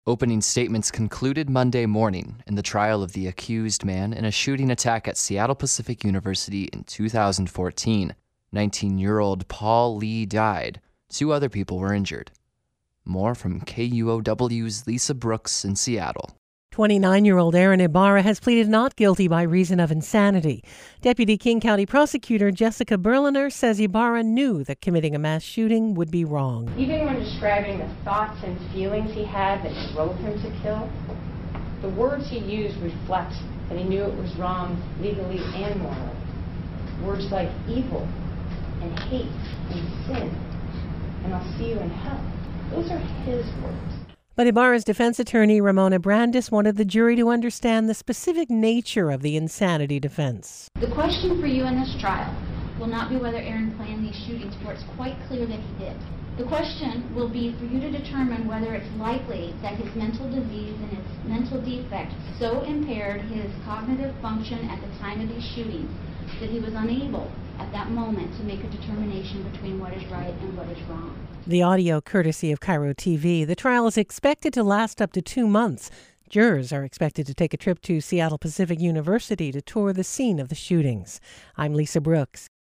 Opening statements concluded Monday morning in the trial of the accused man in a shooting attack at Seattle Pacific University in 2014. 19-year-old Paul Lee died. 2 other people were injured. More from KUOW's Lisa Brooks in Seattle. 29-year-old Aaron Ibarra has pleaded not guilty by reason of insanity. Deputy King County Prosecutor Jessica Berliner says Ibarra knew that committing a mass shooting would be wrong. Even when describing the thoughts and feelings he had that drove him to kill, the words he used reflect that he knew it was wrong legally and morally. Words like evil and hate and sin and I'll see you in hell. Those are his words. But Ibarra's defense attorney, Ramona Brandis, wanted the jury to understand the specific nature of the insanity defense. The question for you in this trial will not be whether Aaron planned these shootings, for it's quite clear that he did. The question will be for you to determine whether it's likely that his mental disease and his mental defect so impaired his cognitive function at the time of these shootings that he was unable at that moment to make a determination between what is right and what is wrong. The audio courtesy of Cairo TV. The trial is expected to last up to 2 months. Jurors are expected to take a trip to Seattle Pacific University to tour the scene of the shootings. I'm Lisa Brooks.